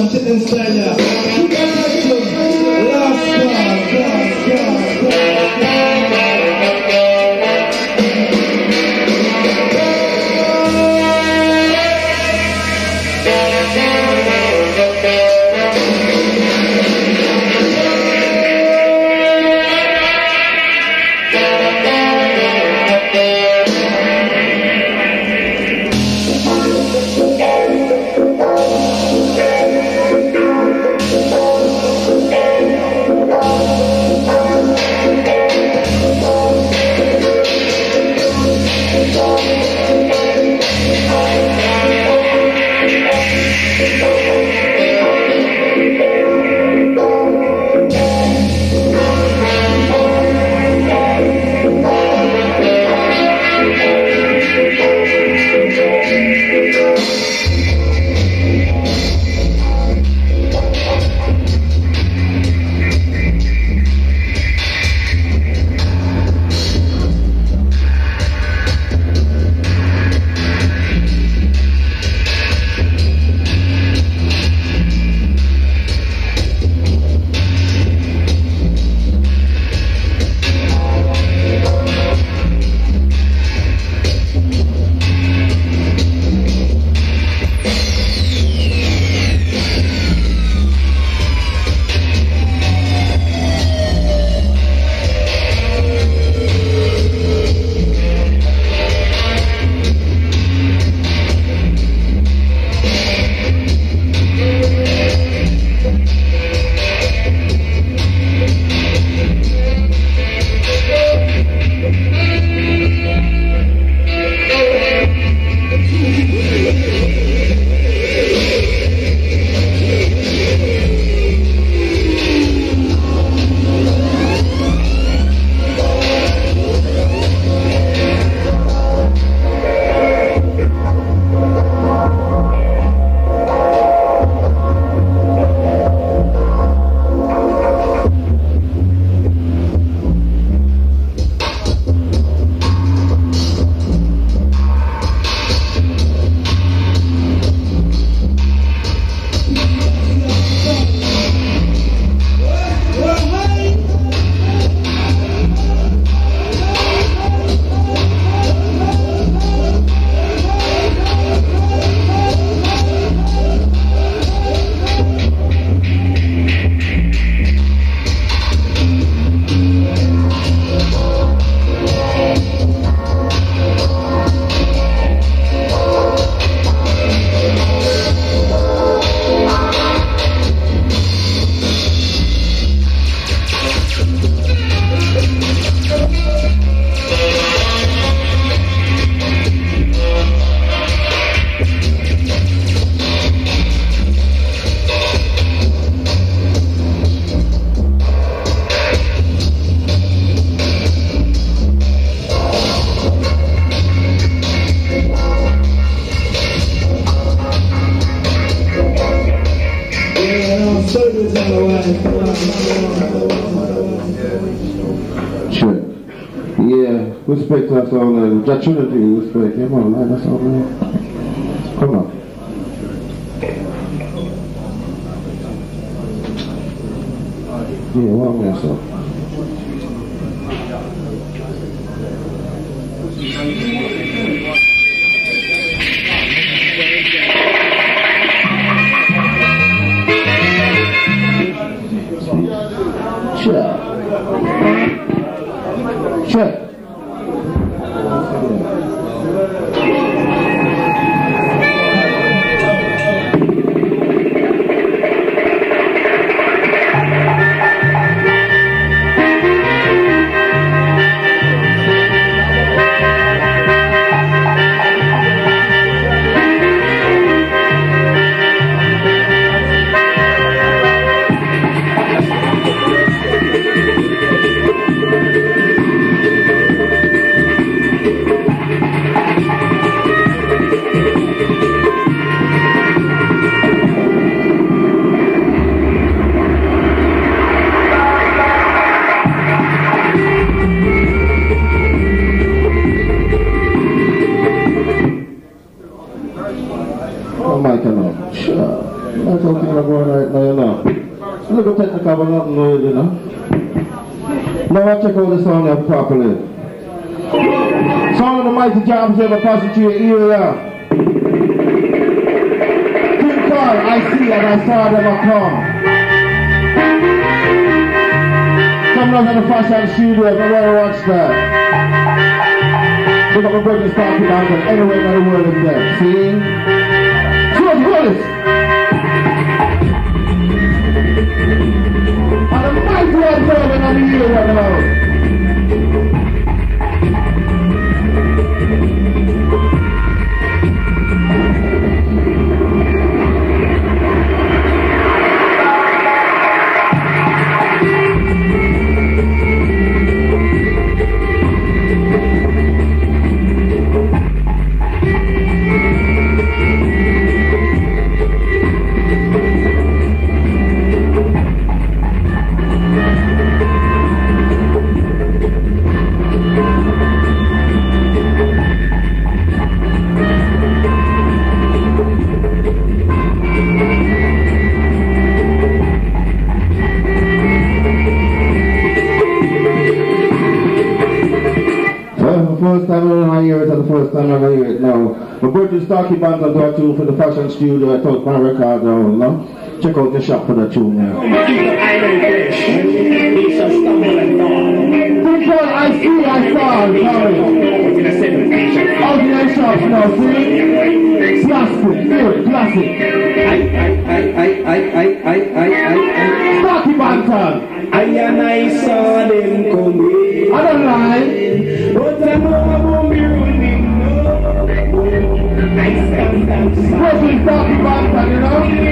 chicken style, yeah. Sure. Yeah, respect us all and that Trinity, respect. Come on, man, that's all, man. Come on. Yeah, welcome yourself. Sure. something I'm going right now, you know. It's a little technical, but not noise, you know. Now I check out the sound here properly. Sound of the mighty jobs ever passing through your ear. King Carl, I see and I saw them a come. Some of them in the fashion studio, nobody watch that. Look at my brothers talking about it anywhere in the world is there. See? So what's this? And the mighty one going on the ear right now. First time I'm going to hear it, and the first time I'm going to hear it now. My birthday Starkey Band and that tune for the fashion studio. I thought my record down, you know? Check out the shop for that tune now. I see, I saw, sorry. Out in the shops now, see? Plastic, good, classic. Starkey Band time. I saw them coming. I don't lie. But I know I won't be running, no. I stand outside. What is Starkey Band time, you know?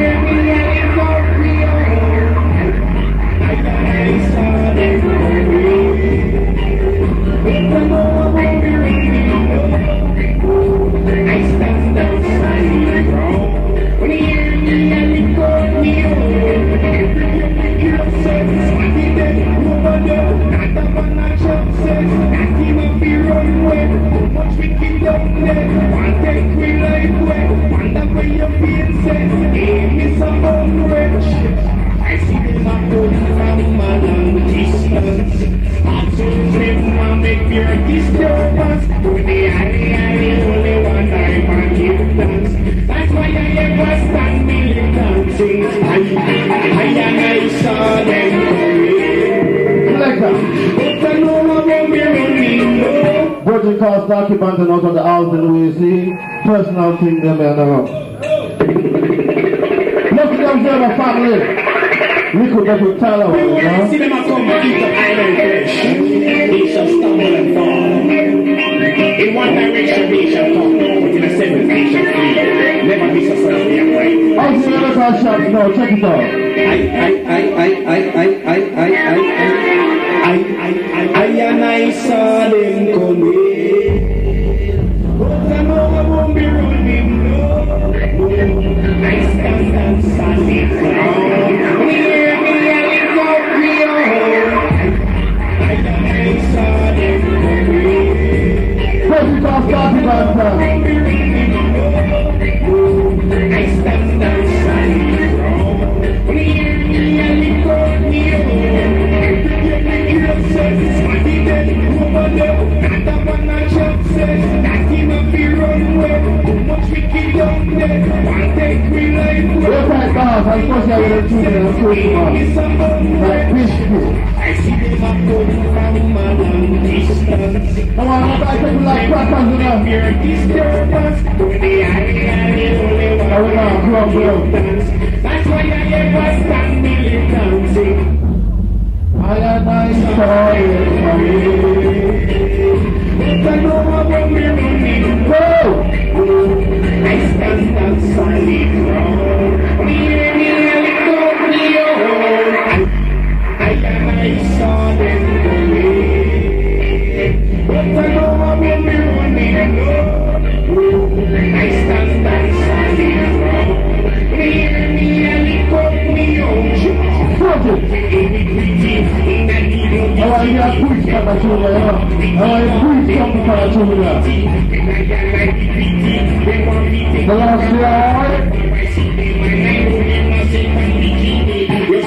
I saw them coming. But I know I won't be running, no. I stand outside. When you hear me and you call me home. You're upset, smarty dead, over there. Not a man a chop says. Run away, much we keep down there. One take we life away. Wonder where your feel says. Hey, Miss a bone rich. I see them a go from a long distance. Also them a make pure disturbance. To the alley, only one time I give dance. That's why I ever stand militancy. I saw them coming. Like that. But I know I won't be running, no. Virgin calls Starkey Band out of the house in the see. Personal thing them and look at them there, my family. We could get with Tyler. We want to see them come and eat the island flesh. They shall stumble and fall. In one direction they shall come, but in a seventh they shall flee. Never be successfully upright. I'll see you at our shops now, check it out. I saw them coming. But I know I won't be running, no. I stand and solid ground. Hear me and it got me home. I saw them coming. First you call Starkey Band time. I stand and solid ground. Hear me and it got me home. I'm supposed to have a children and close to like biscuit. I see them up going from a long distance. Come on, I'm going to like crackers, you know. Pure disturbance. To the alley, only one dance. That's why I ever stand militancy. I saw it but I know I won't be running. Go! I stand outside the ground. Hear me and it got me home. I saw them coming. But I know I won't be running. No. I stand outside the ground. Hear me and it got me home. I want to hear preach from the children, I want to preach something from the children. The last year,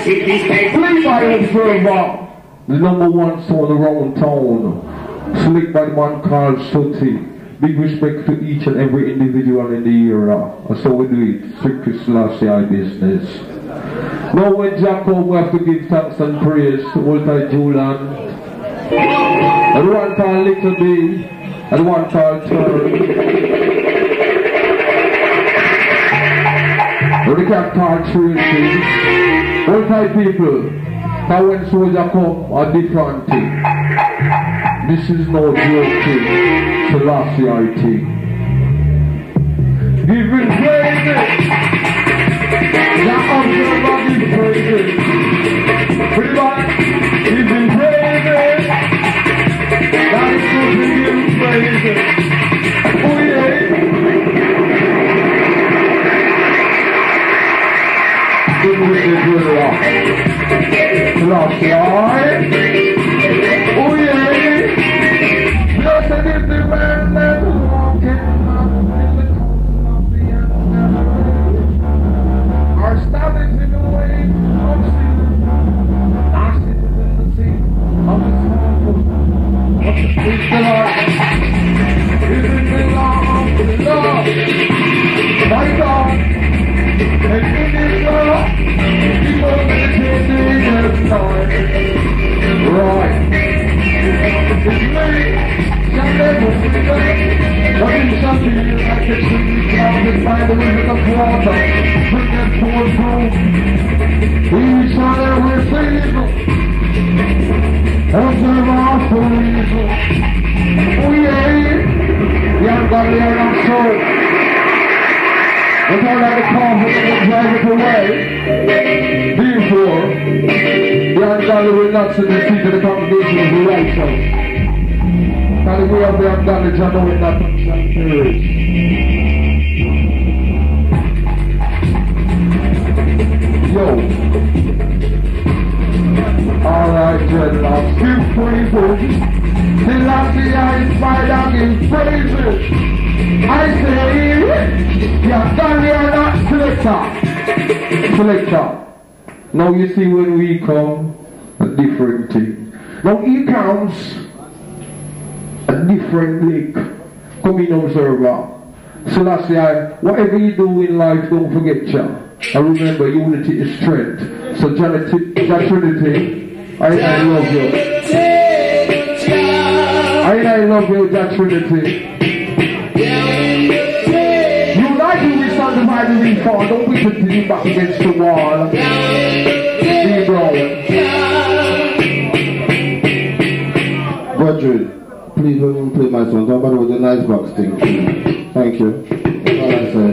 Played by Observer, the #1 song around town. Slick by the man called Sooty. Big respect to each and every individual in the era. And so we do it. Strictly Selassie business. Now when Jacob, we have to give thanks and praise to Old Time Julian. And one called Little B. And one called Turn. And we can't call Tracy. Old Time people. Now when soldier come, a different thing. This is no joke thing. Selassie thing. Give him praises. That Observer give praises. Everybody, give him praises. That is good to give him praises. Oh yeah. Good with the good rock. Selassie. Oh yeah. Blessed is the man that walketh not in the counsel of the ungodly, or standeth in the way of sinners, nor sitteth in the seat of the scornful. But is the Lord, is in the law of the Lord, my God, and in His law, He will meditate day and night. Right. It's me. Shall never forget. Nothing shall be like it should be clouded by the rivers of water. Bring it to a throne. We shall never fail. Observe our soul. Oh yeah. The ungodly are not so. But all that the powerful will drive it away. Therefore, the ungodly will not sit in the seat of the congregation of the righteous. And the way of the ungodly shall know it not shall perish. Yo. Alright, General. Give praises. Selassie, I inspired and give praises. I say, the ungodly are not selector. Selector. Now you see when we come, a different thing. Now he comes a different link. Come in, Observer. Selassie, whatever you do in life, don't forget ya. And remember, unity is strength. So Jah Trinity, I love you. I love you, Jah Trinity. United we stand divided we fall. Don't be continuing back against the wall. Be growing. Brethren, please let me play my song. Don't bother with the nice box thing. Thank you. That's all I said.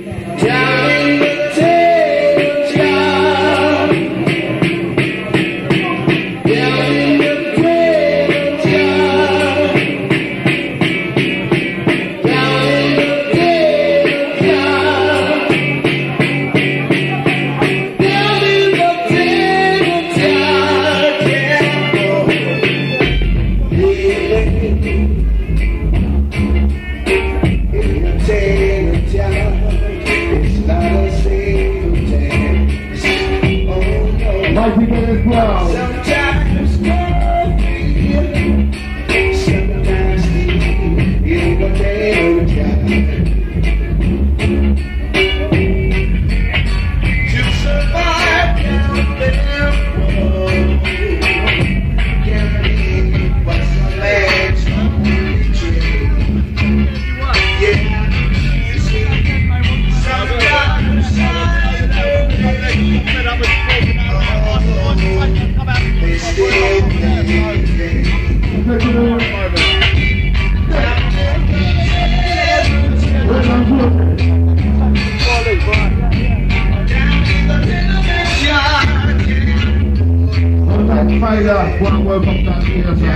Welcome to here, sir.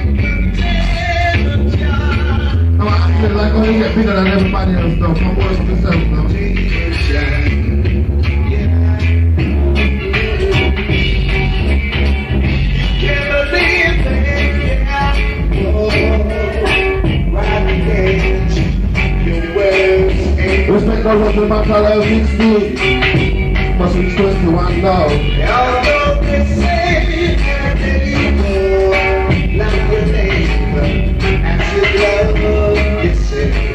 I feel like I get bigger than everybody else now. I'm working myself now. Respect all of the matter of 16. Must be just one love. Although they say and anymore, like your name, as you love, you say,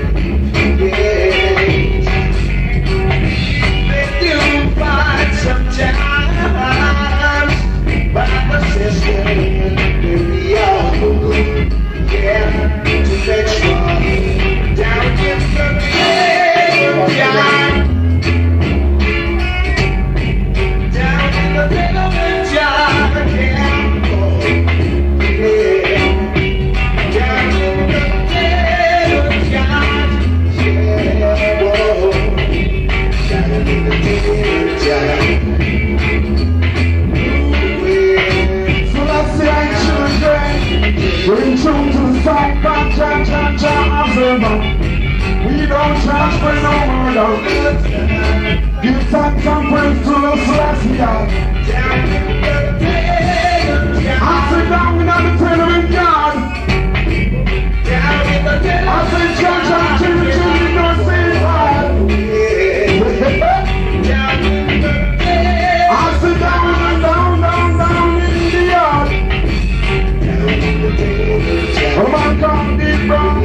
yes. They do find sometimes, but the system, we all move, yeah, to make sure, down in the graveyard. Bring tune to the song, observer. We don't charge for no murder. Give thanks and praise to the Celestial. I sit down in the tenement yard. I say church and children don't say hard. I sit down in the yard. Oh my God, deep brown.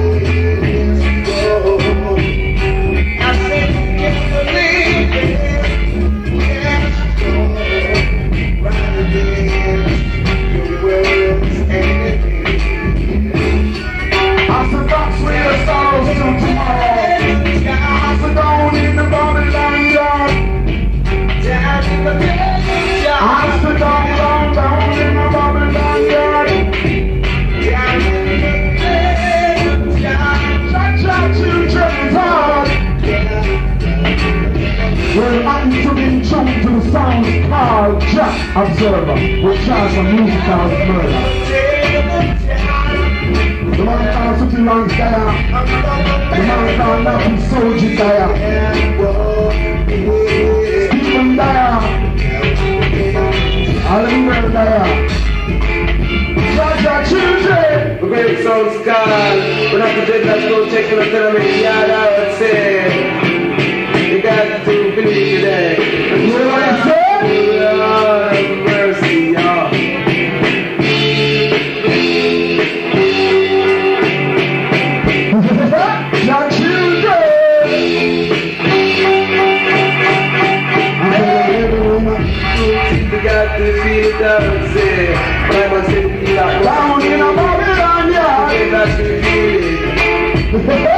I said you can't believe it. Yes, go right again. Your words and I said that's where the sorrows till tomorrow. I said down in the Babylon yard. down in the graveyard. I said down in the Babylon yard. Down in the graveyard. Children's heart. Well, I'm to be tuned to the sounds called Jack Observer, which has a musical murder. The man called City Lands there. The man called Nappy Soldier there. Stephen there. Alan Murder there. Children! The great sounds called, when I pretend that's no checking the tenement yard, I would say, you got to believe today. You know what I said? Lord have mercy, y'all. Your children! You got to feel it, I would say. I would say, Down in a Babylon yard. you got to feel it.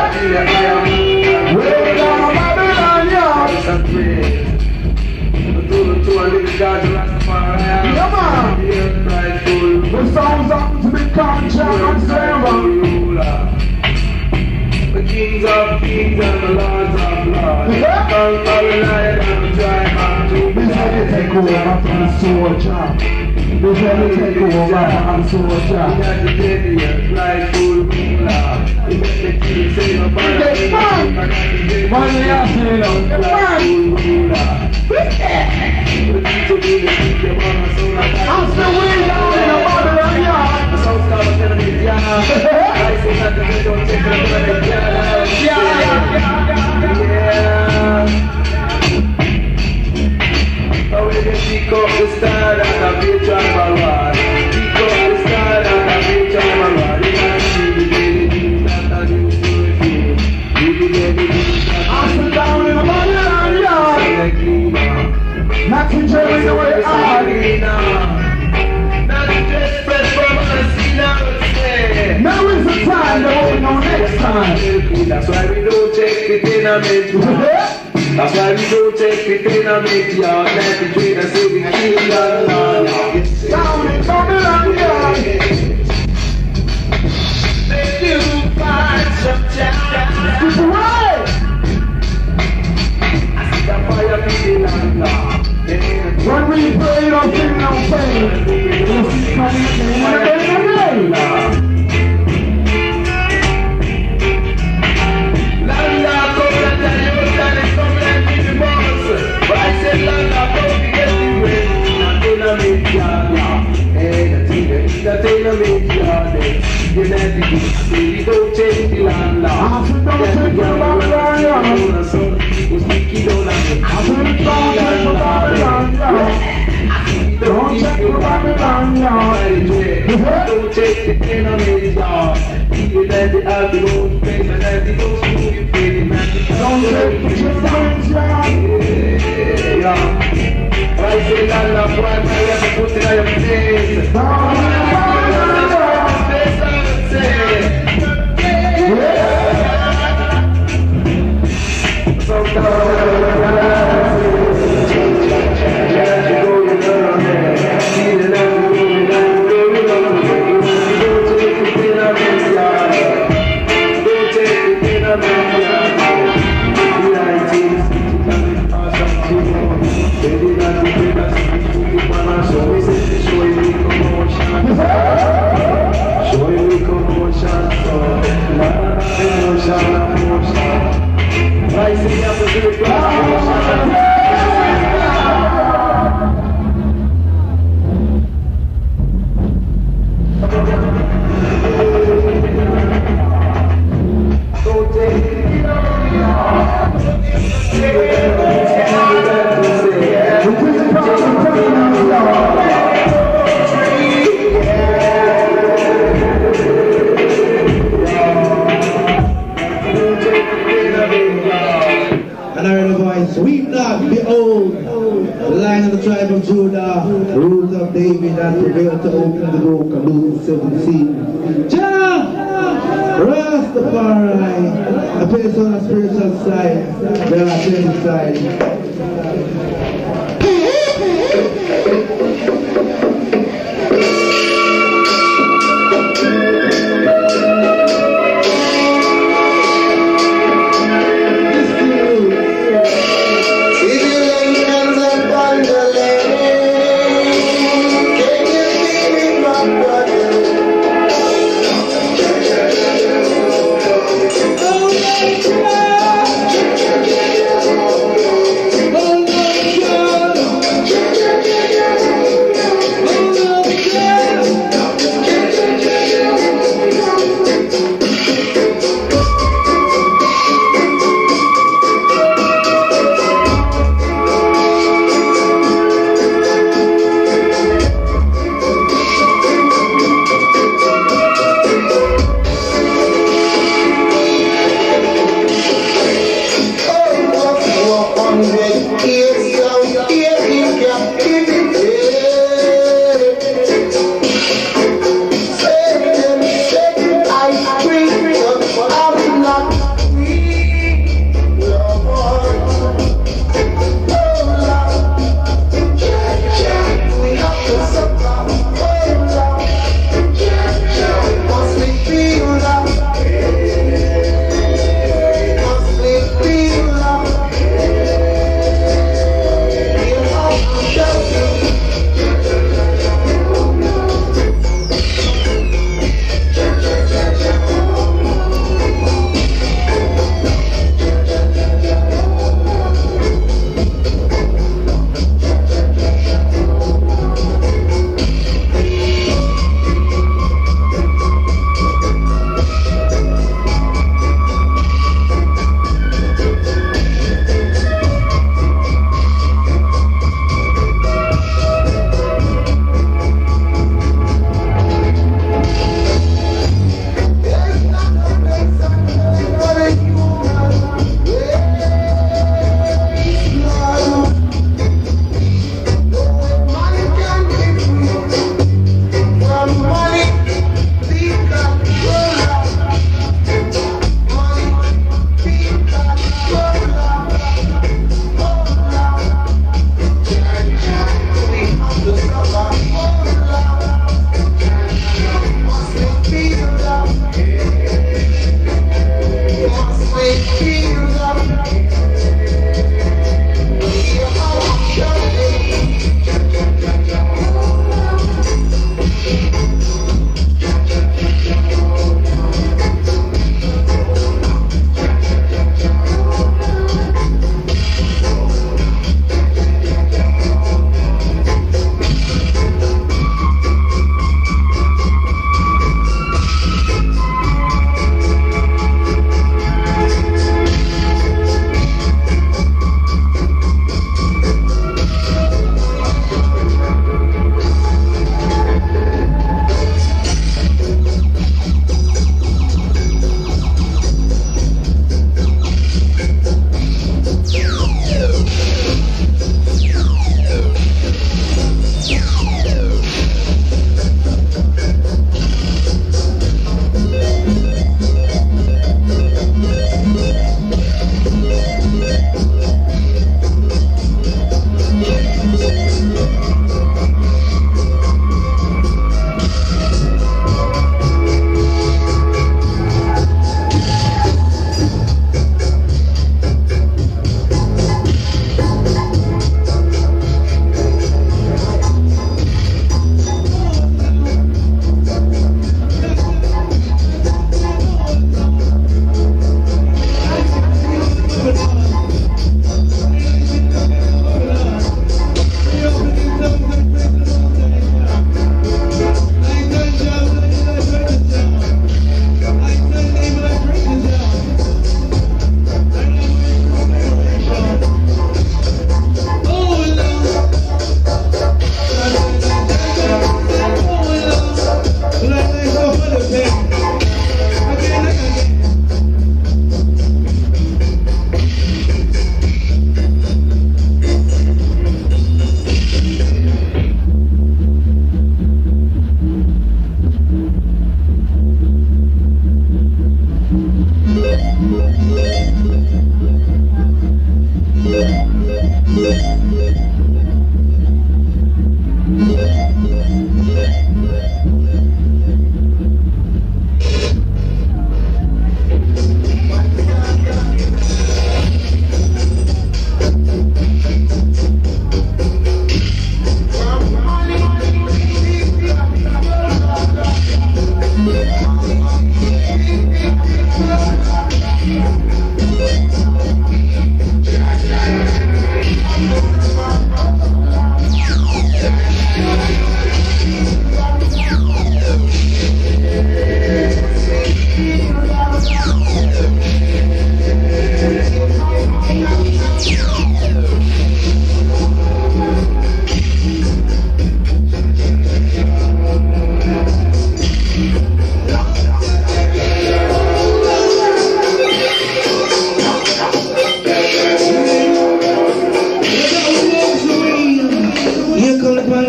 Way down a Babylon yard. I'm praying. I told them to a little God, Rastafari. Yeah, man. The sounds up to be Jack Observer. The kings of kings and the lords of lords. Come for the lion and the tribe of This how they take over from the soldier. This how they take over from the soldier. got the Indians like full ruler. You make the king say no matter. Get fun! What do you say now? Get fun! The teacher will teach them on the soul of I'm still way down in a Babylon yard. the sound start to tell me, yeah. I say that they don't take the yeah. Now we can pick up the star and a big tribal war. Pick up the star and a big tribal war. You can see the daily news that are new to review. You can get the news that I'm still down in a Babylon yard. Not to Jerry the way I. Not just spread from us, say. Now is the time that we know next time. That's why we don't take the tenement. That's why we don't take the tenement. Y'all let the trainer say we kill the law. Down in Babylon yard. They do find some time. Keep away. The fire be the land. When we pray, don't feel no pain. We'll see coming in the day. Landa, come and tell you what's done and come and give the boss. But I said Landa, come to get the way. Not in a media, and the thing I make you let the kids see, don't change the land law. Don't take the Babylon yard. Was thinking on I said don't take the Babylon yard. Don't take the enemy's yard. Even at the afternoon space and as he goes through your face, man. Don't take the enemy's yard. Yeah. I say, Lala, boy, man, you have to put it on your face. Sweep not, behold, the Lion of the tribe of Judah, root of David, that prevailed to open the book of Luke 17. Jah, Rastafari, a person on the spiritual side, there are 20 sides. Oh,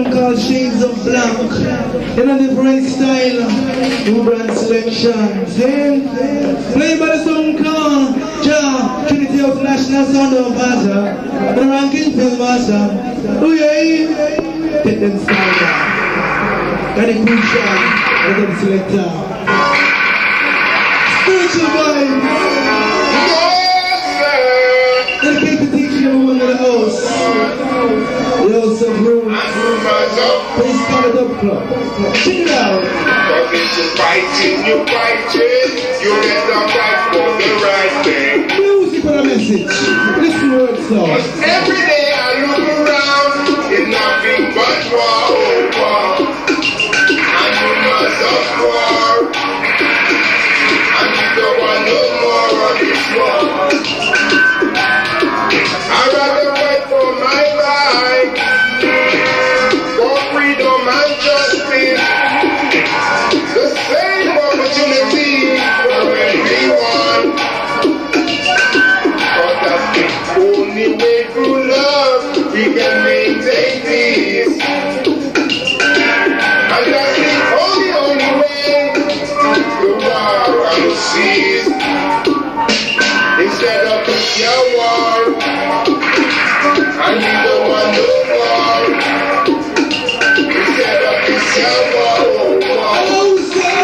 them called Shades of Black. In a different style, new brand selection. See? Played by the song called Ja, Trinity of National Sound of Master, the ranking film master. Oh yeah, take them style down. Got a good shot, let them selector. Spiritual vibe. Dedicate to teaching everyone in the house. The house of room. Please call it up club. Check it out. Cause if you're fighting, you better fight for the right thing. Music for a message. Listen to words now. Cause every day I look around, it's nothing but war. And you must of war. And you don't want no more of this war. I'd rather fight for my life, for freedom and justice, the same opportunity for everyone. But that's the only way through love we can maintain peace. And that's the only way the war will cease. Instead of nuclear war, I need the one no more. Instead of nuclear war, I know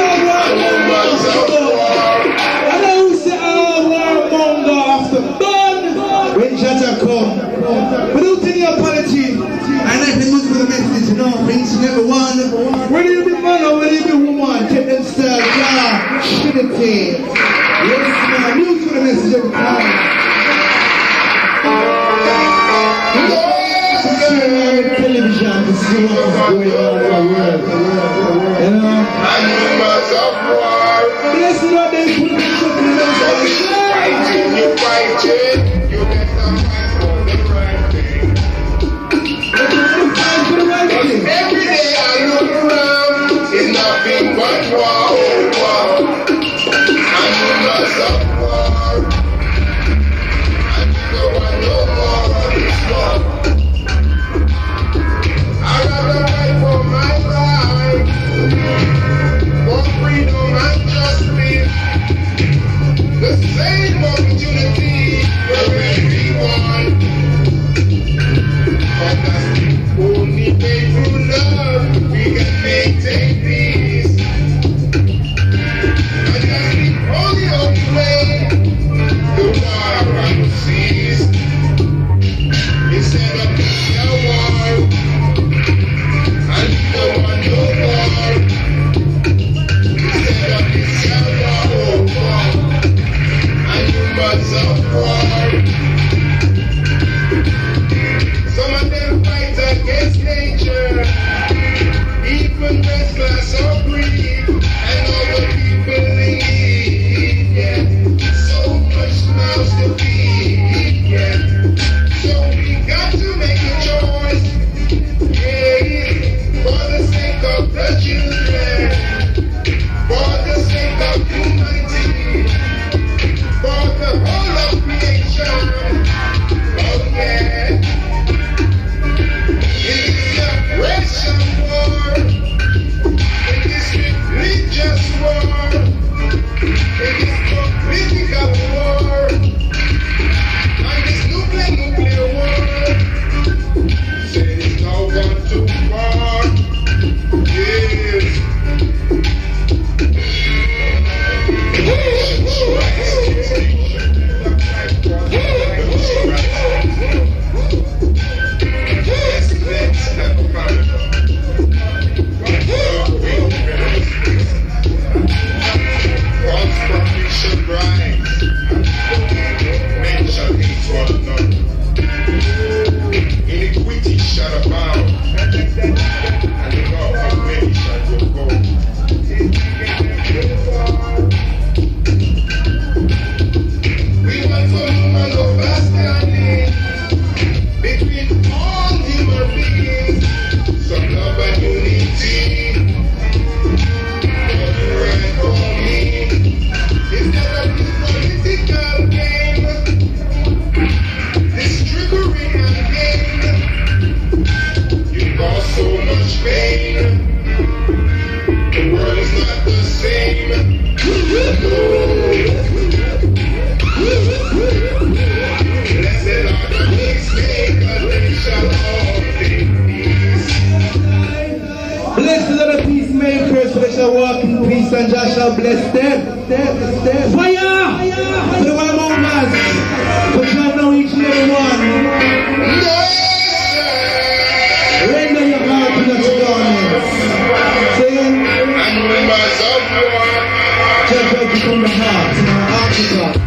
say all warmonger after done. When Jaja come, without any apology, I like the music for the message, you know, for each and every one. Whether you be man or whether you be woman, take them style, yeah, shit it. Yes, man, music for the message every time. Television to see what's going on in the world. You know? and you must of war. Bless the Lord, they put the shot in the Fighting, you better fight for the right thing. Cause every day I look around, it's nothing but war. And you must of war. And you don't want no more of this war. I'd rather fight for my life, for freedom and justice, Peace and Joshua bless them. Fire! To the one among us. But you know each and every one. Render your heart to the garments. Sing. I'm with myself, boy. Just like you from the heart. Article.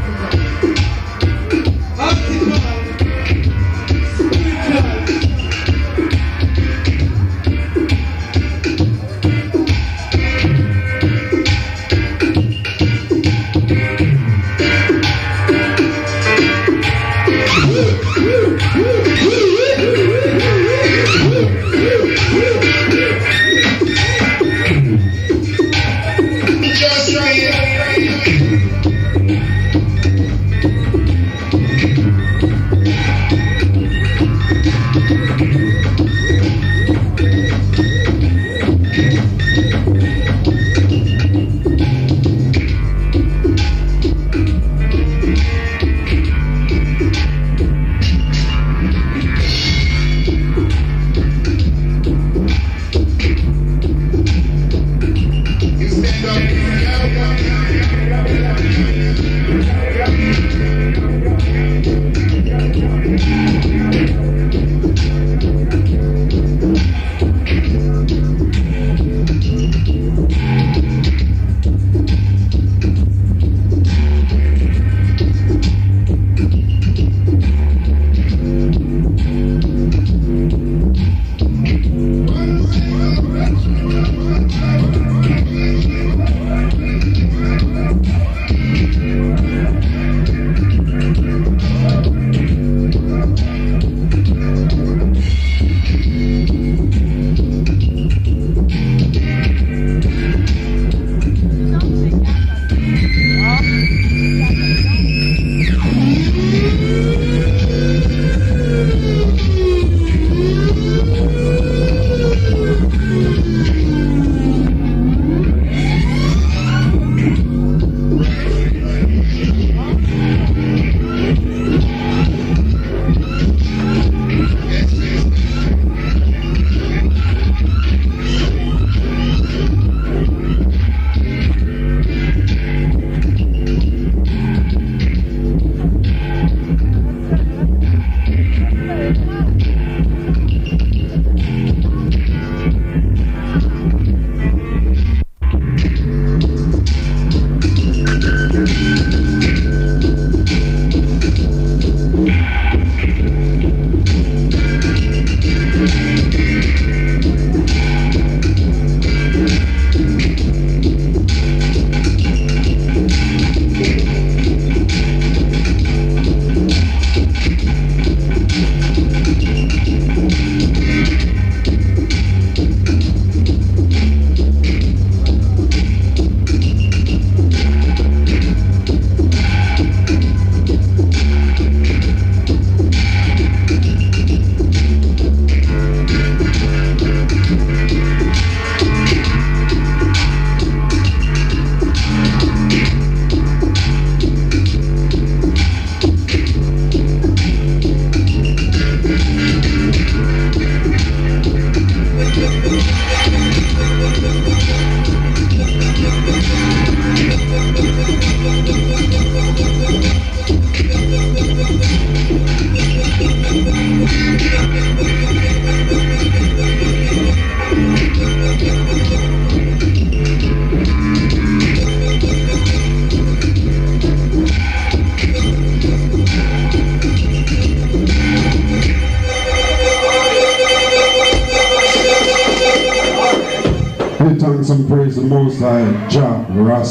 Thanks and praise the Most High, Jah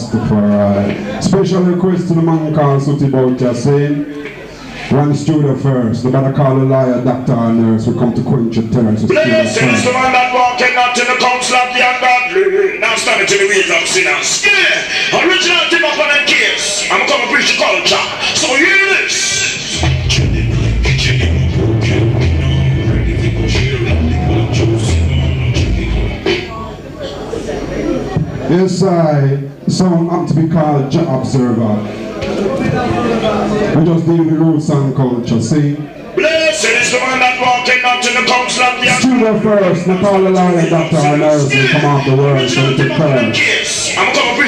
Rastafari. Special request to the man called Sooty Boucher saying, one studio first, the better call a liar, doctor and nurse, we come to quench your thirst. Blessed is the man that walketh not in the counsel of the ungodly. Now stand to the wheels of sinners. Yeah, original thing up on the case. I'm coming to preach the culture. So hear this. Yes, some I'm to be called Jah Observer. We just deal with roots and culture, see? Blessed is the man that walketh not in the counsel of the studio first, the call a liar, doctor and nurse, and come off the world, so we take care. I'm coming to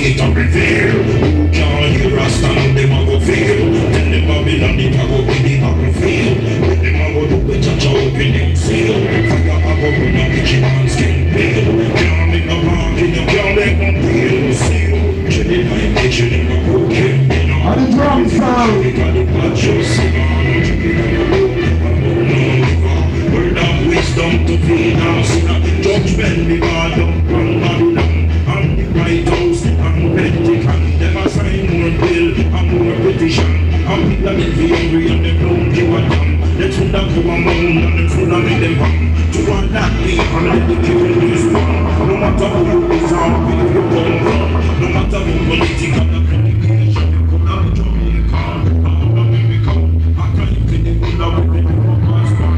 it a reveal. Can't hear us stand, them a go feel. Tell them Babylon it a go be the battlefield. When them a go do it, touch out in them seal. Fire a go run up the chickens skin peel. Can't make no party, no can't make no peel. Seal, chilling like kitchen in a broken. And the drum sound. Word of wisdom to feed us. Judgment me God up from Babylon. And the White House and Pentagon. Them a sign more bill and more petition. And people get the angry and them don't give a damn. Let's put that to a mound and let's put that make them hang. To one that people let the kill this one. No matter who you is or where you come from. No matter who political the communication. You could have a Jamaica. All America. I can't even think of the way they do past one.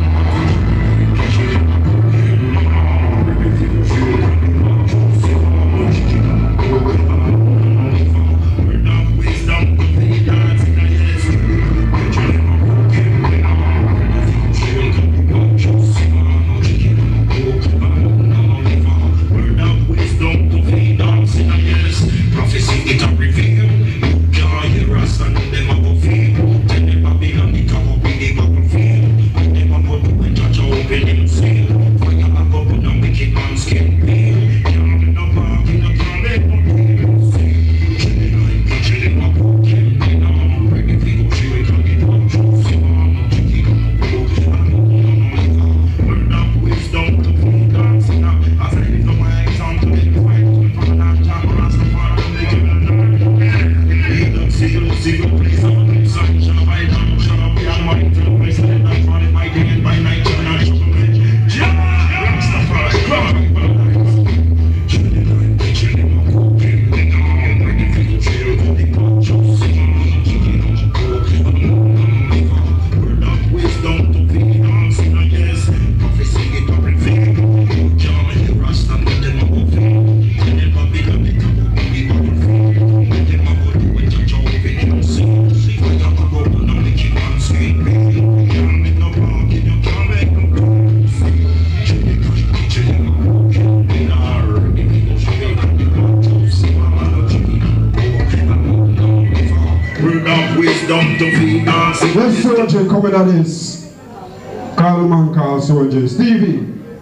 Let's soldier coming at this. Call the man called soldier. Stevie.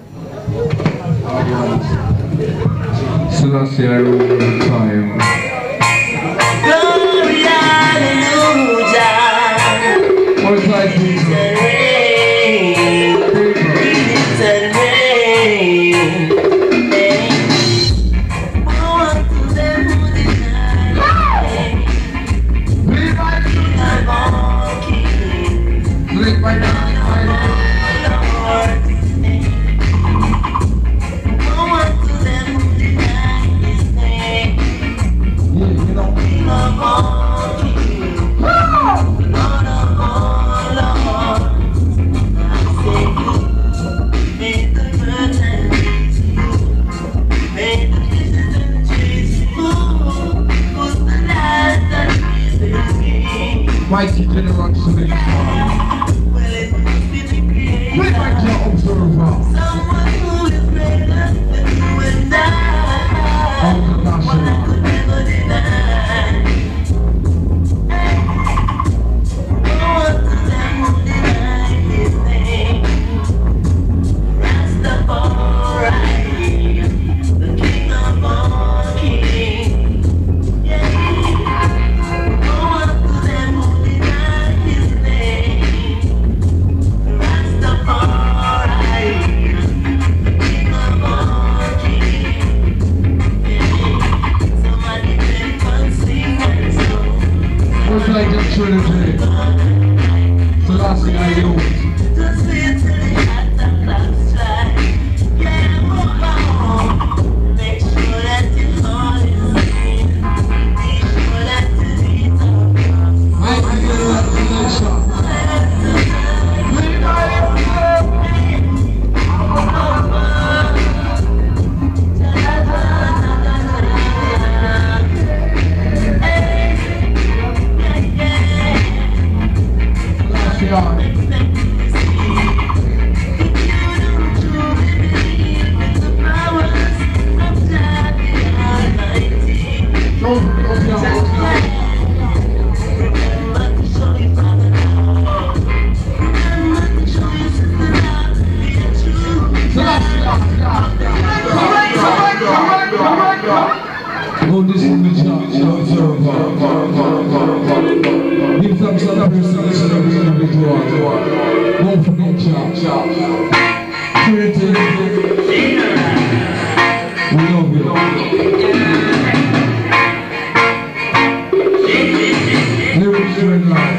Selassie, I rule the time. Glory, hallelujah. What is like this? Mighty general selection. Play back your observer. Someone who is greater than you and I. All the national. Never deny. No one to them who deny his name. Rastafari, the king of all kings. Yeah. No one to them who deny his name. Rastafari, the king of all kings. Somebody take one sing and song. What's like that Trinity? Selassie, I know. Just wait till the attack clocks strike. Yeah, make sure that you call it in. Make sure that you read our Mighty general selection. Play back. Selassie, I. Give thanks to the person that we individual. Don't forget job. Creative. We love you. Lyrics during life.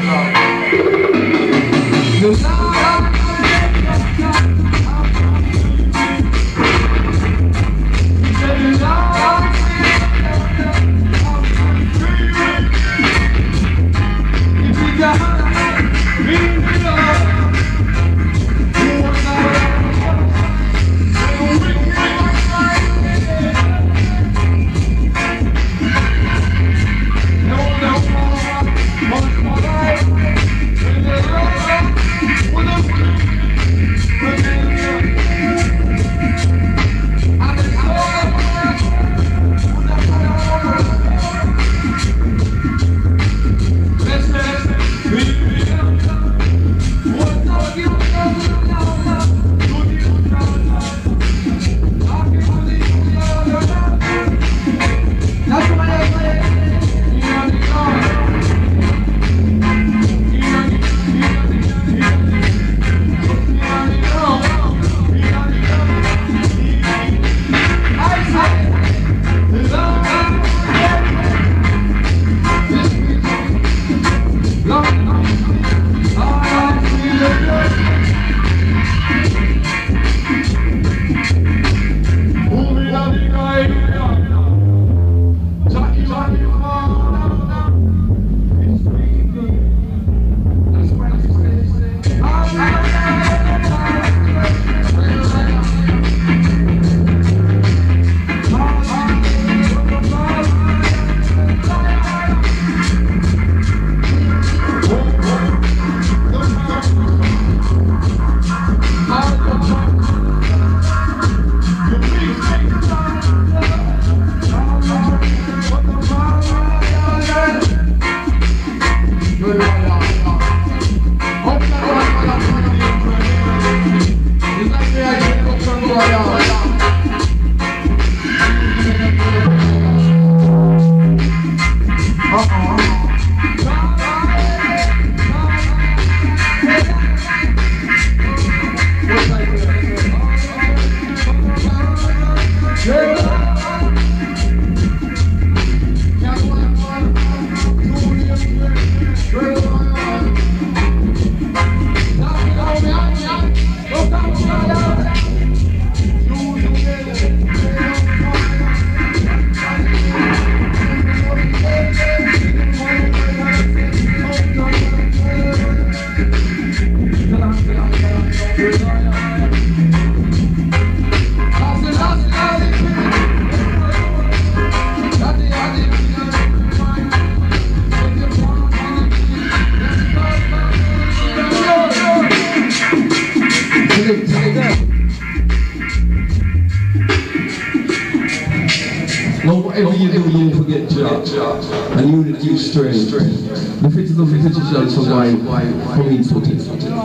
Whatever you do, you don't forget job. And unity, strength. The fittest of the fittest shall survive from insulting.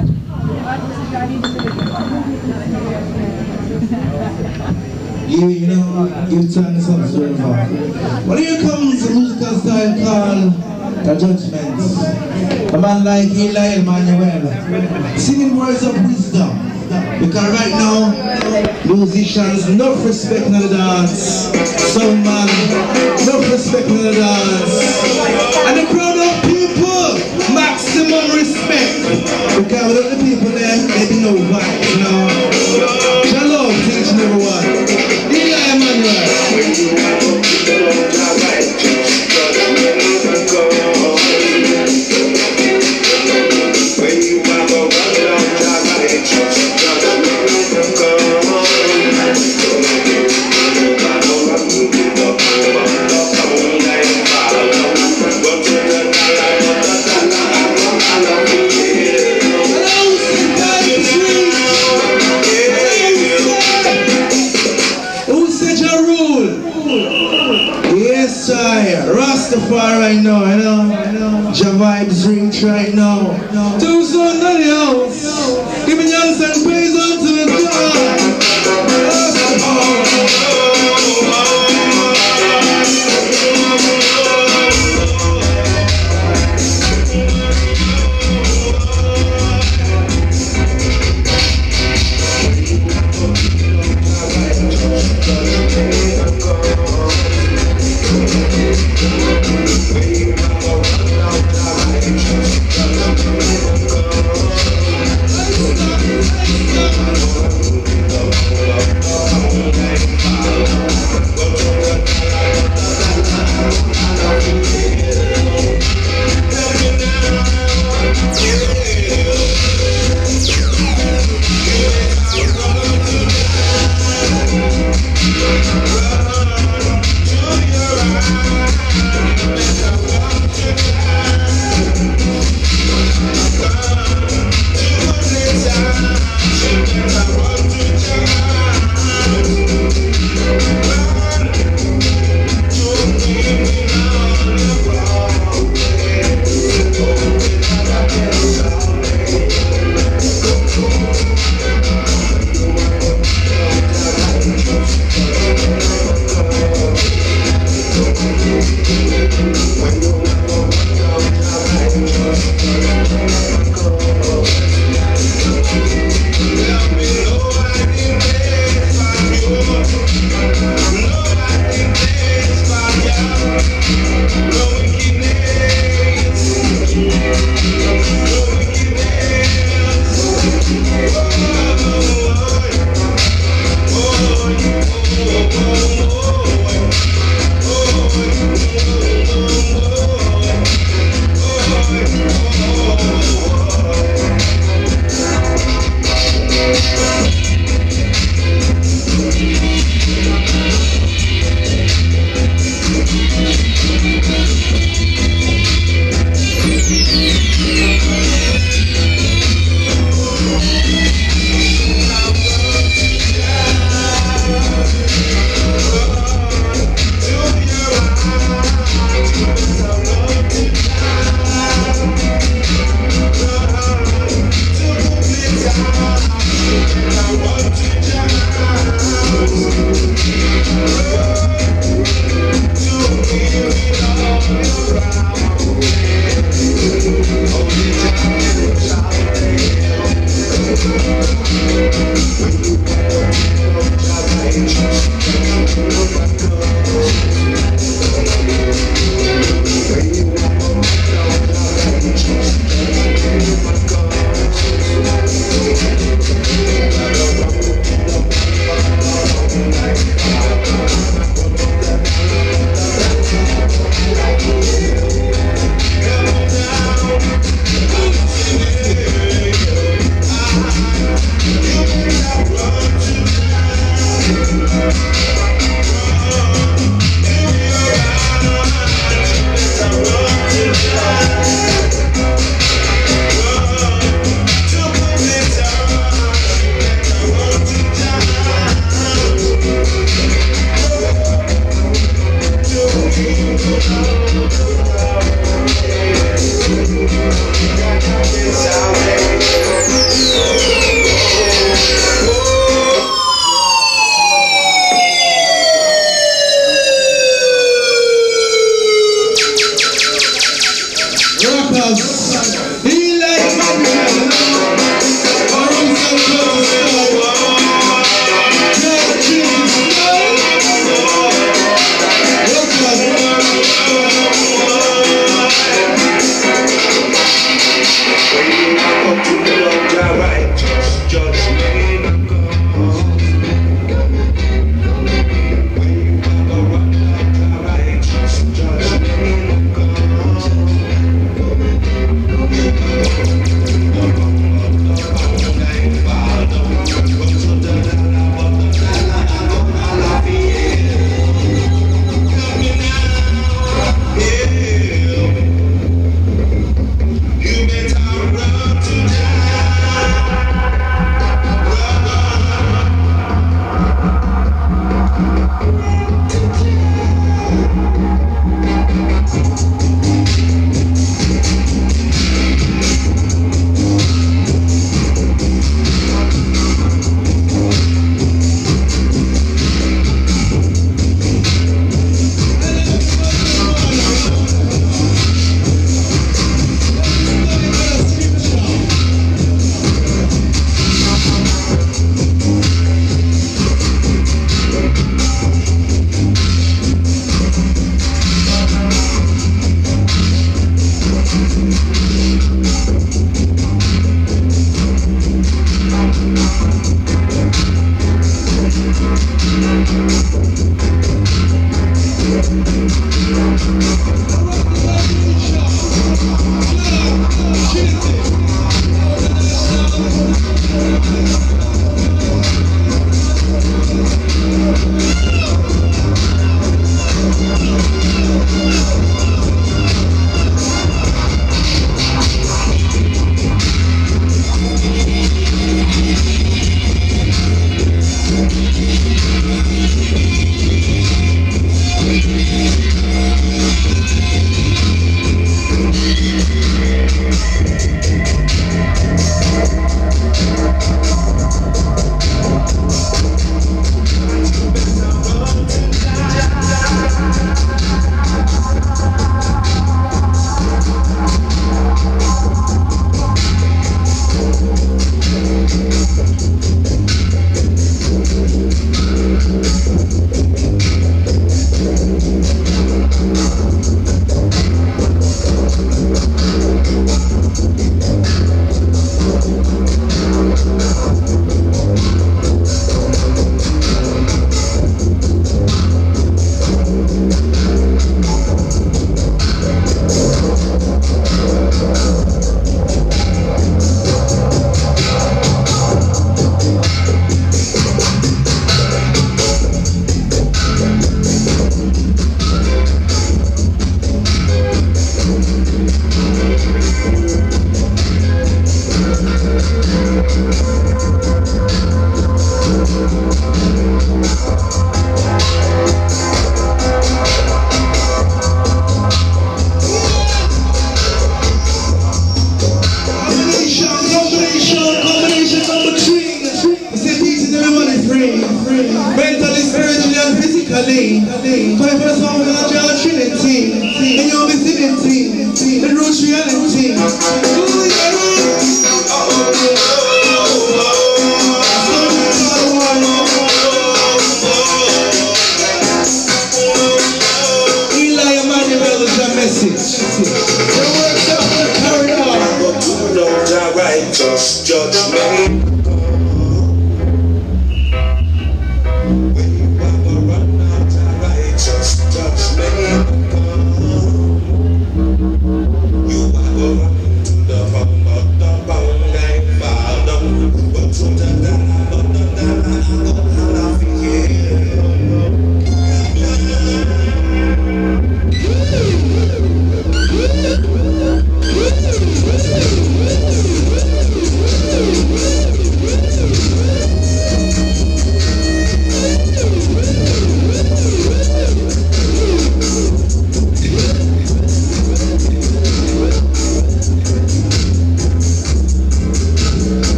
Yeah, you know, give thanks up to him. Well, here comes a musical style called The Judgment. A man like Eli Emmanuel, singing words of wisdom. Because right now, musicians, enough respect in the dance. Some man, enough respect in the dance. And the crowd of people, maximum respect. Because without the people there, they be no vibe, you know. Shalom to each and every one. Eli Emmanuel. Rastafari right now, you know. Ja vibes reach right now. 2 sons on the house. Give me young and praise unto the God. Rappers, he like Manuel. Alongside Curtis Style.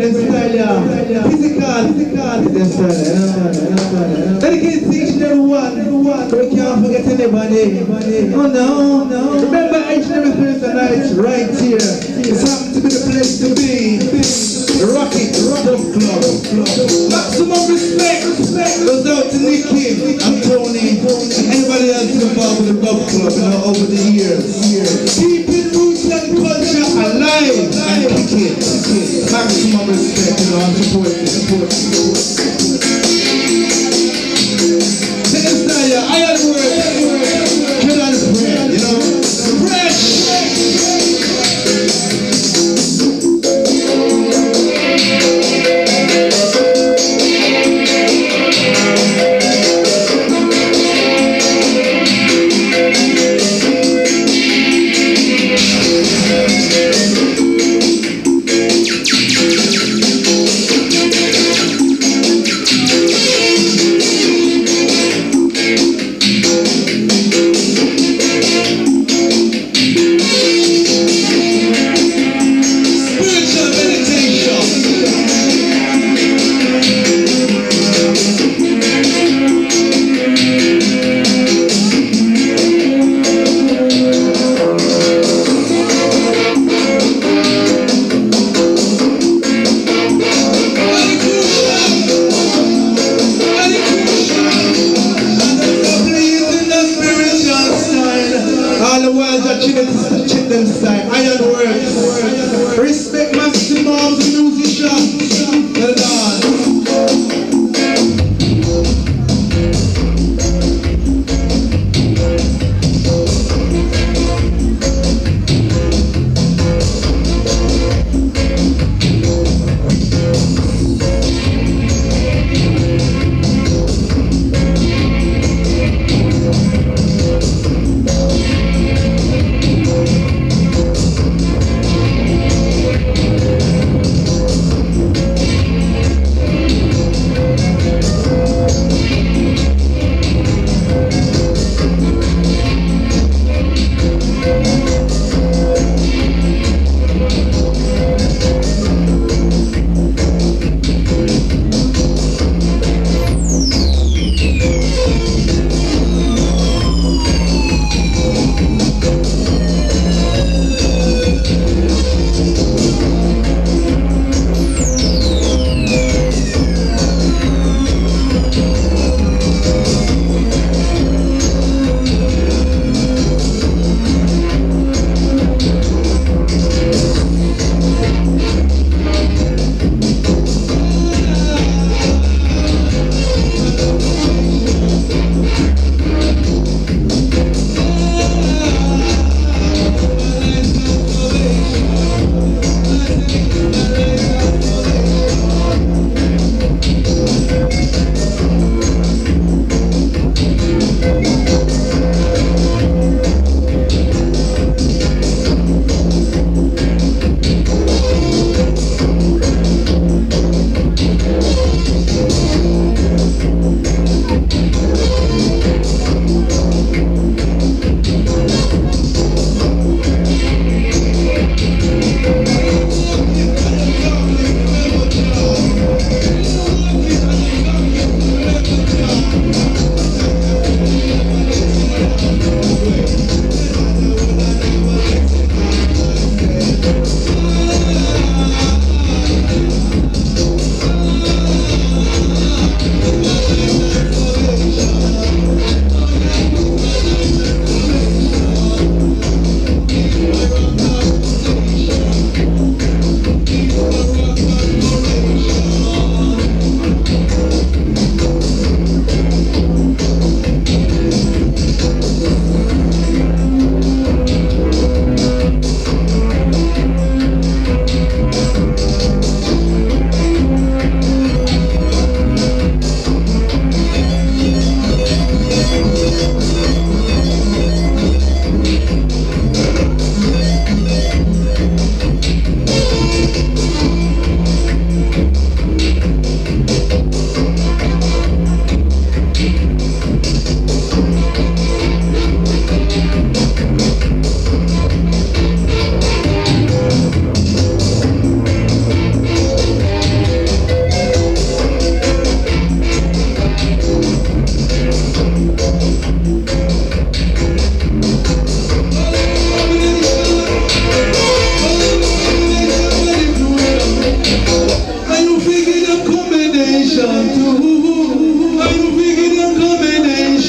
them style, yeah. Physical, them style, dedicated to each and every one. We can't forget anybody. Oh no. Remember each and every Thursday night right here. It's happened to be the place to be. The Rocket Dub Club. Maximum respect goes out to Nicky and Tony and anybody else involved with the Dub Club, you know, over the years. Keeping roots and culture alive and kick it. Maximum respect, you know, and support it. Second style, iron work, kill and spread, you know. Fresh!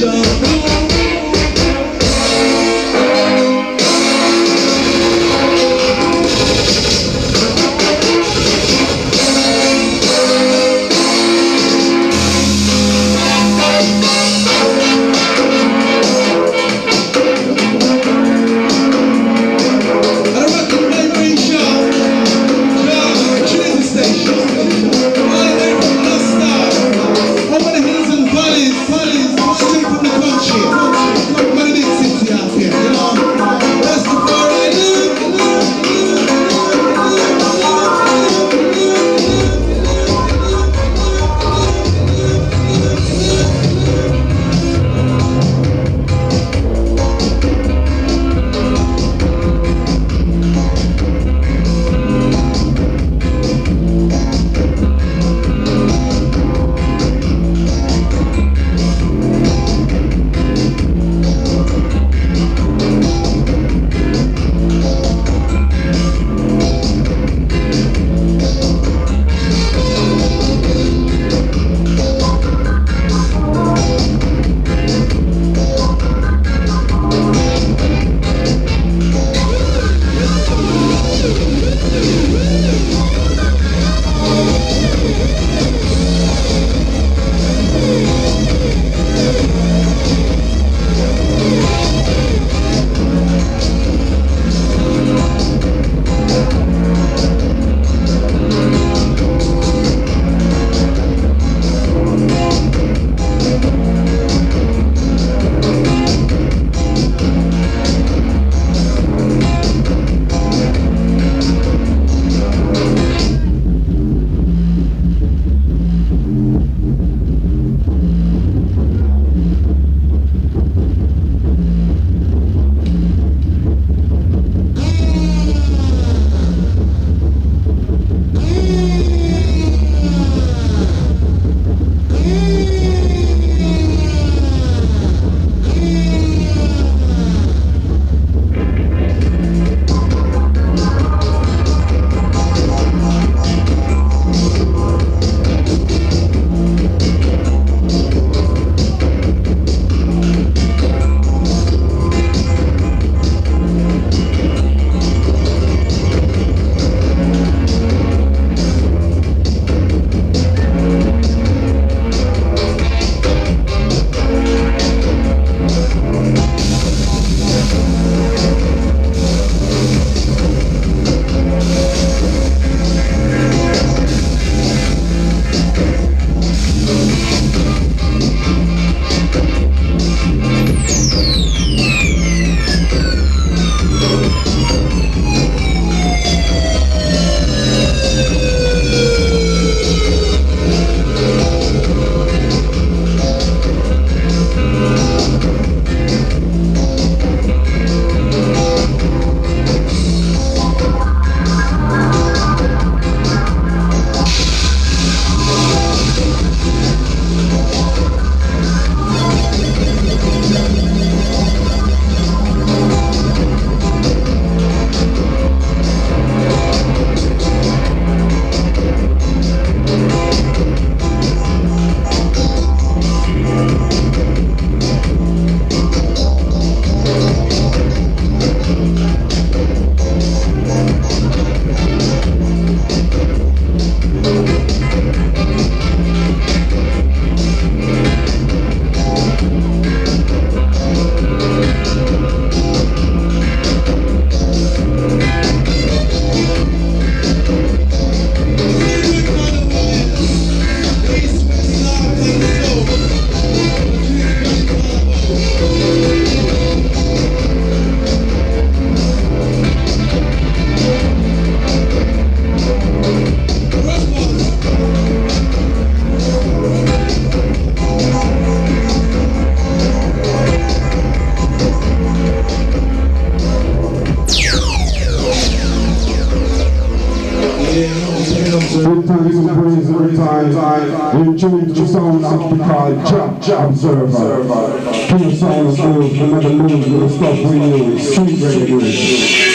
in tune to the sound of the called Jump Observer. King of sound of blues, we never lose with the stuff we use, street reggae.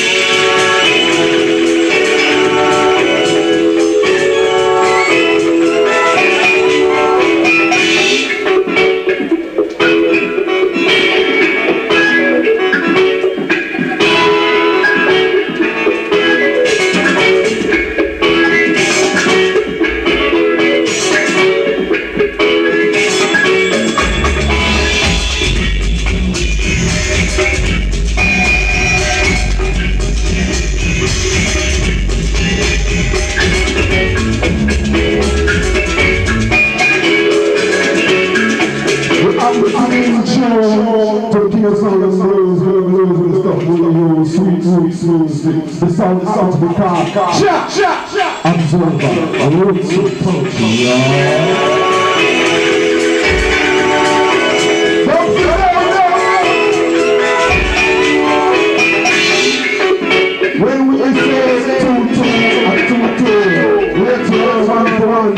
the sound is to be called Observer, Roots Poetry, when we say 2-2 and 2-2, let's go 1-1.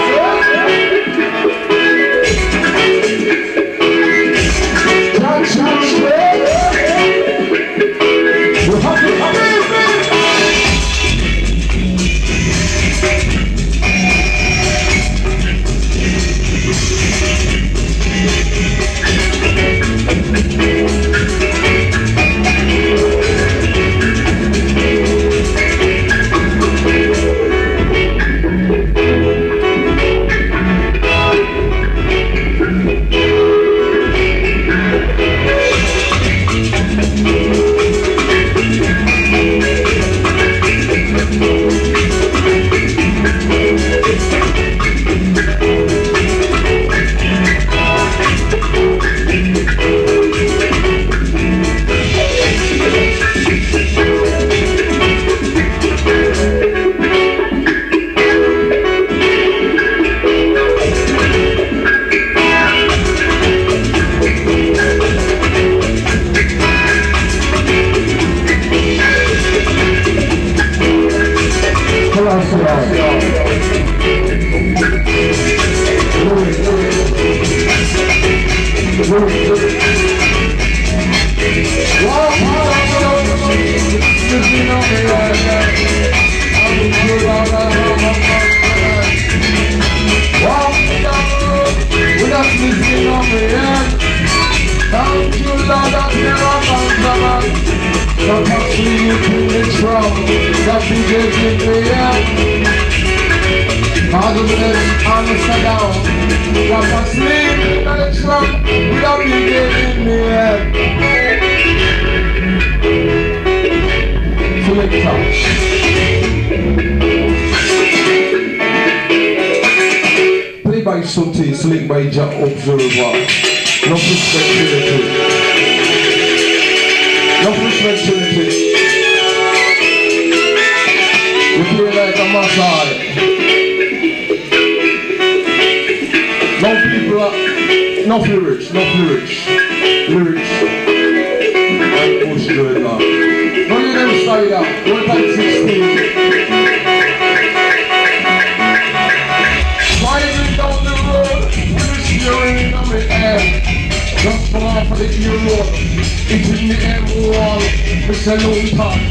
Play by Suti, select by Jack Observer. No respectability. No respectability. You play like a massage. No people are, no lyrics, no lyrics. Lyrics. Like push to it now. No, you never start out. 1.16. Driving down the road with the steering on the air. Just come off of the euro. It's in the M1. It's a long time.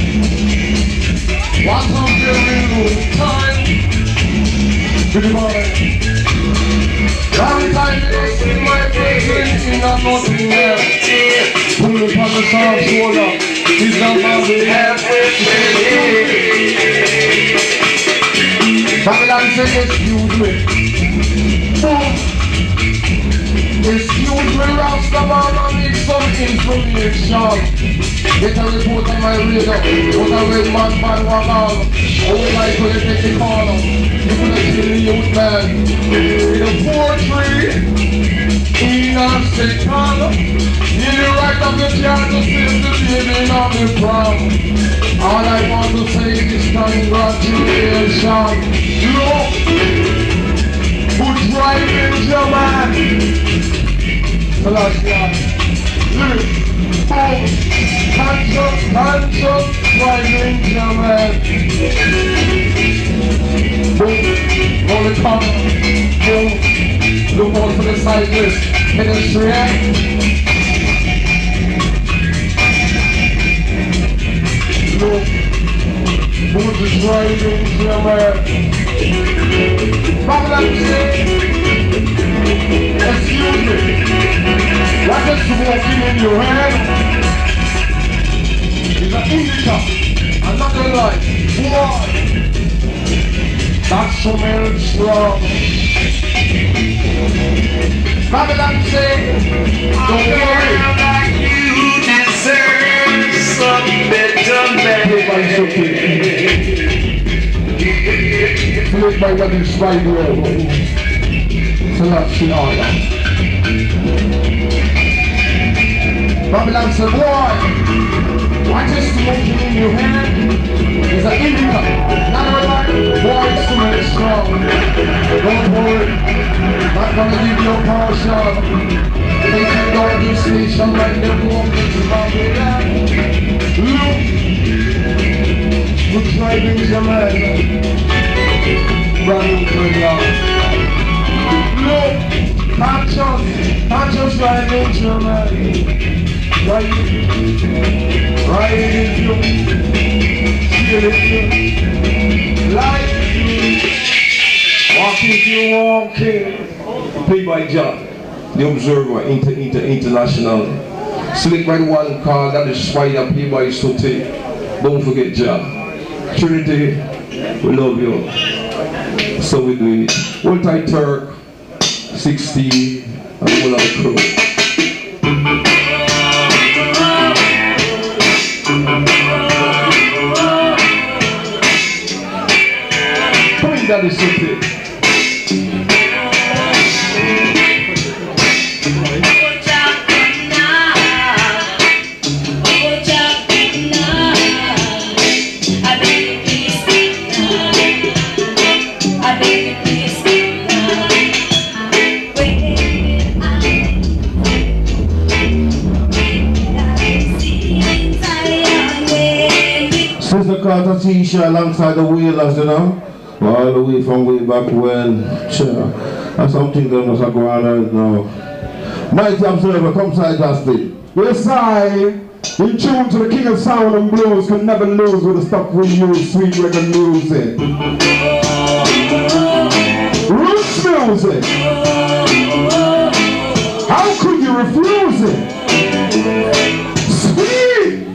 What's up here in long time? Good morning. Long time you don't see my presence in a nothing there. Pull upon the soft shoulder. He's not my Babylon says excuse me. Excuse me, Rastaman, I need some information. Get a report on my radio. What a red man walk out. Oh, like when you take the corner. You could have seen the youth man. In a poetry. In a second. In the right of the chance to see the baby on the prom. All I want to say is congratulations. Look, who's driving your man? Celestial. Lyric. Boom. Hands up, driving your man. Boom. Roll the corner. Boom. Look out for the cyclist. Pedestrian. Look. Who's driving your man? Babylon say, excuse me, what is smoking in your hand? It's an indica, I'm not gonna lie. Why? That's so very strong. Babylon say, don't worry about you, deserve some better man. Played by Wedding Spider. So that's the order. Babylon said, boy, what is smoking in your hand? It's an indica. Not alright, boy, it's too much strong. Don't worry, not gonna give you a partial. They can go to the station like them walking to Babylon. Look, we're driving Jamaica. Brand new dreadlocks. Look, not just driving Jamaica. Right in you, feel it, life, walking. Played by John, the Observer, international. Select by the one called that is Spider, played by Sote. Don't forget John. Trinity, we love you. So we do it. Old Tight Turk, 60, and all of the crew. That is something. Sister Carter Tisha alongside the Wheelers, you know. All the way from way back when. Sure. That's something that must go on right now. Mighty Observer, come side Justin. Yes, I, in tune to the king of sound and blues, can never lose with the stuff we use, sweet reggae music. Roots music. How could you refuse it? Sweet.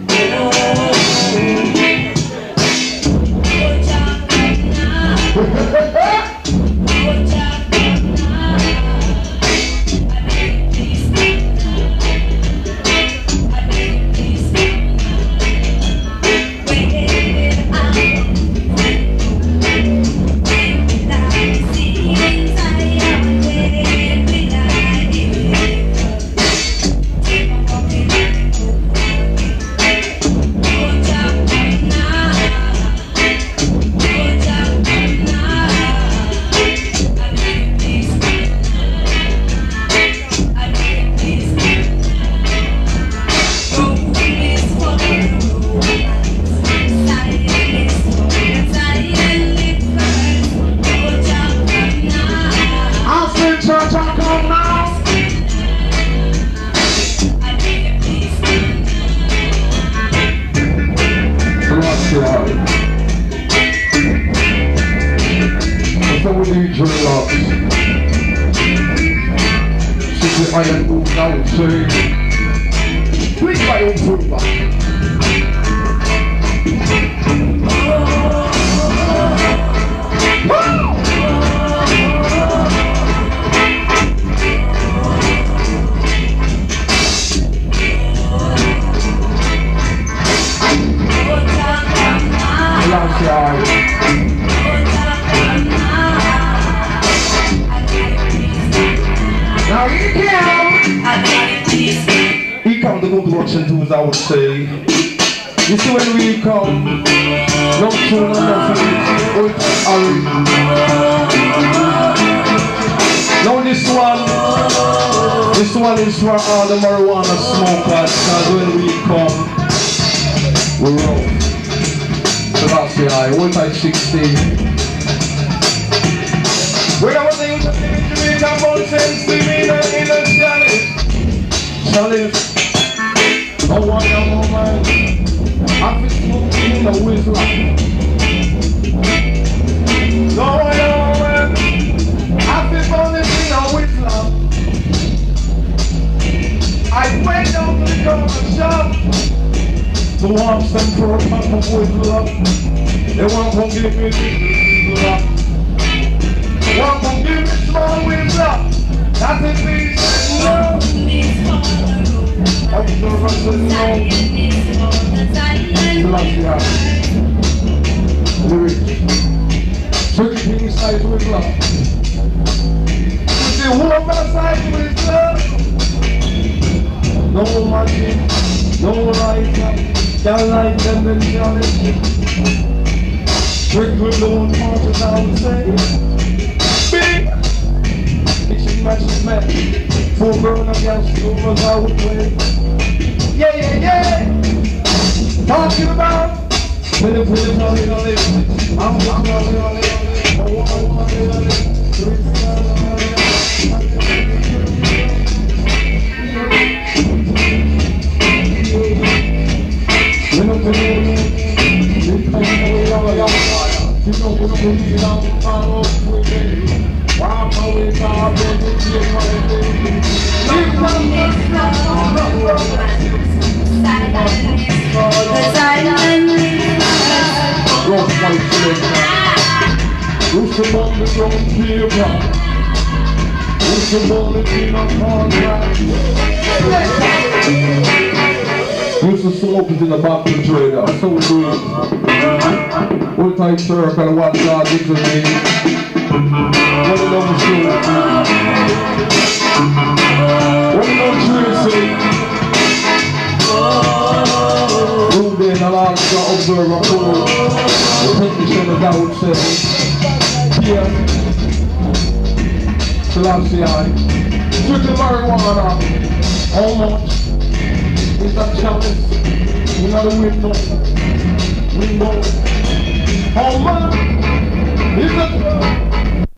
I would say, you see when we come, no tune, nothing, now this one is for all the marijuana smokers, because when we come, we roll. So that's the eye, Old Tight 60. When I was in Jamaica, mountains, in a challenge. No one moment, I feel smoking in the whistle. No one moment, I feel burning in the whistle. I went down to the corner shop to want some for a cup of whistle. They want to give me the whistle. They want to give me small whistle. That's it, please. No. I'm sure Russell knows. Lyrics. Tricky things side with love. The woman side with love. No magic, no lighter, can't light them in challenge. Trickle down parties, I would say. Big, mixing matches met. Full burn against rumors, I would play. Yeah, yeah, yeah. Talking about when the police are in on it. I'm walking on it. I'm walking on it. Used to smoke it in the back of the trailer, so we do it. One tight circle and watch God did to me. One of them shoes. One of them Tracy. One day in Alaska, observe a pool. The technician of Dowd said, here, Selassie I. Strictly marijuana. How much? Is that chalice? We know the window. We know